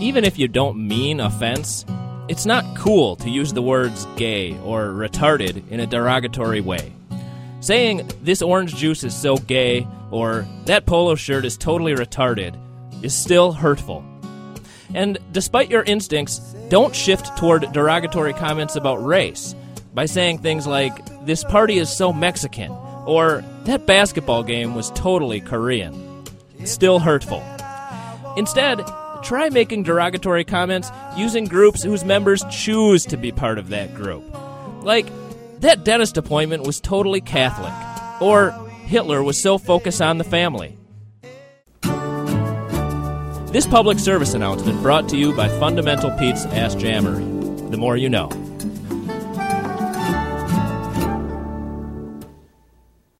even if you don't mean offense, it's not cool to use the words gay or retarded in a derogatory way. Saying this orange juice is so gay or that polo shirt is totally retarded is still hurtful. And despite your instincts, don't shift toward derogatory comments about race by saying things like, this party is so Mexican, or that basketball game was totally Korean. It's still hurtful. Instead, try making derogatory comments using groups whose members choose to be part of that group. Like, that dentist appointment was totally Catholic, or Hitler was so focused on the family. This public service announcement brought to you by Fundamental Pete's Ask Jammery. The more you know.